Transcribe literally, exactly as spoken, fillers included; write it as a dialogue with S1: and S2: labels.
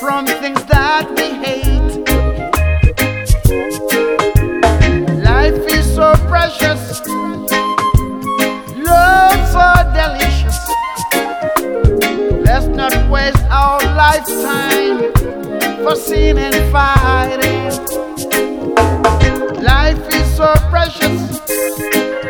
S1: from things that we hate. Life is so precious, love so delicious. Let's not waste our lifetime for sin and fighting. Life is so precious,